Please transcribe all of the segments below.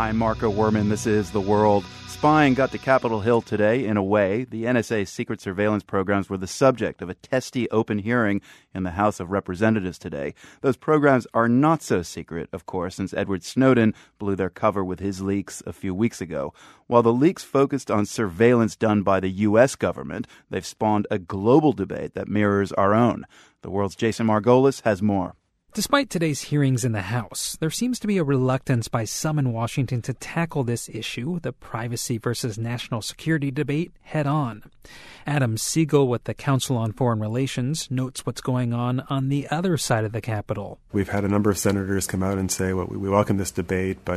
I'm Marco Werman. This is The World. Spying got to Capitol Hill today in a way. The NSA's secret surveillance programs were the subject of a testy open hearing in the House of Representatives today. Those programs are not so secret, of course, since Edward Snowden blew their cover with his leaks a few weeks ago. While the leaks focused on surveillance done by the U.S. government, they've spawned a global debate that mirrors our own. The World's Jason Margolis has more. Despite today's hearings in the House, there seems to be a reluctance by some in Washington to tackle this issue, the privacy versus national security debate, head on. Adam Siegel with the Council on Foreign Relations notes what's going on the other side of the Capitol. We've had a number of senators come out and say, well, we welcome this debate, but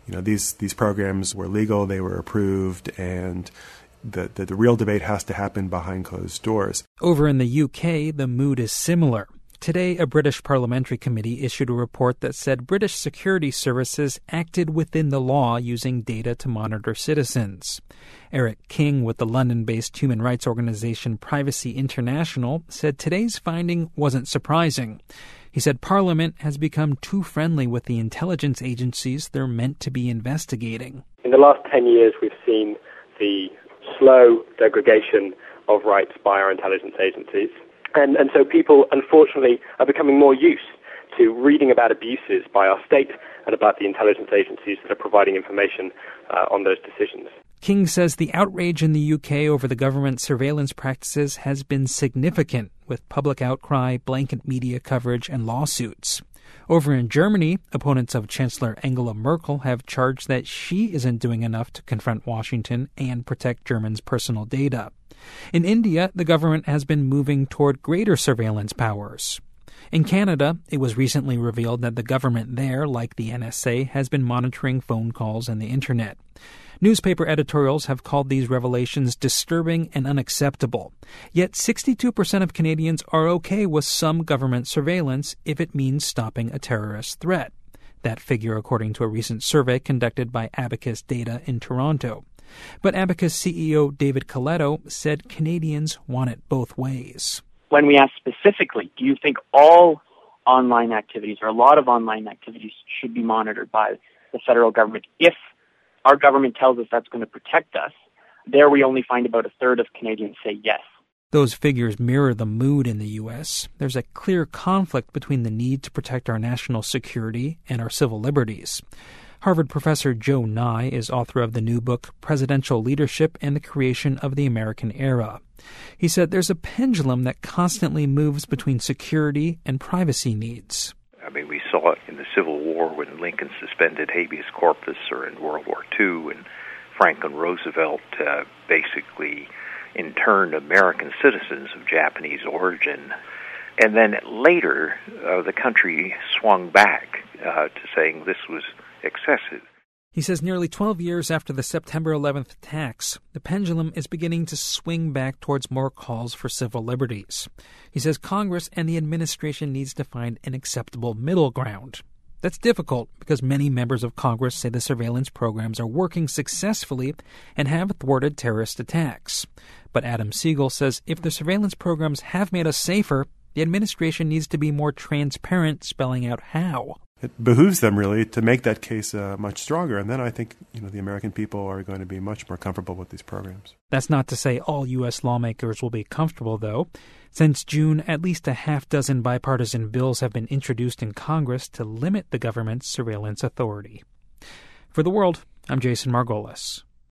these programs were legal, they were approved, and the real debate has to happen behind closed doors. Over in the UK, the mood is similar. Today, a British parliamentary committee issued a report that said British security services acted within the law using data to monitor citizens. Eric King with the London-based human rights organization Privacy International said today's finding wasn't surprising. He said Parliament has become too friendly with the intelligence agencies they're meant to be investigating. In the last 10 years, we've seen the slow degradation of rights by our intelligence agencies. And so people, unfortunately, are becoming more used to reading about abuses by our state and about the intelligence agencies that are providing information on those decisions. King says the outrage in the UK over the government's surveillance practices has been significant, with public outcry, blanket media coverage, and lawsuits. Over in Germany, opponents of Chancellor Angela Merkel have charged that she isn't doing enough to confront Washington and protect Germans' personal data. In India, the government has been moving toward greater surveillance powers. In Canada, it was recently revealed that the government there, like the NSA, has been monitoring phone calls and the internet. Newspaper editorials have called these revelations disturbing and unacceptable. Yet 62% of Canadians are okay with some government surveillance if it means stopping a terrorist threat. That figure according to a recent survey conducted by Abacus Data in Toronto. But Abacus CEO David Coletto said Canadians want it both ways. When we ask specifically, do you think all online activities or a lot of online activities should be monitored by the federal government? If our government tells us that's going to protect us, there we only find about a third of Canadians say yes. Those figures mirror the mood in the U.S. There's a clear conflict between the need to protect our national security and our civil liberties. Harvard professor Joe Nye is author of the new book, Presidential Leadership and the Creation of the American Era. He said there's a pendulum that constantly moves between security and privacy needs. I mean, we saw it in the Civil War when Lincoln suspended habeas corpus, or in World War II, and Franklin Roosevelt basically interned American citizens of Japanese origin. And then later, the country swung back to saying this was excessive. He says nearly 12 years after the September 11th attacks, the pendulum is beginning to swing back towards more calls for civil liberties. He says Congress and the administration needs to find an acceptable middle ground. That's difficult because many members of Congress say the surveillance programs are working successfully and have thwarted terrorist attacks. But Adam Siegel says if the surveillance programs have made us safer, the administration needs to be more transparent, spelling out how. It behooves them, really, to make that case much stronger. And then I think the American people are going to be much more comfortable with these programs. That's not to say all U.S. lawmakers will be comfortable, though. Since June, at least a half-dozen bipartisan bills have been introduced in Congress to limit the government's surveillance authority. For The World, I'm Jason Margolis.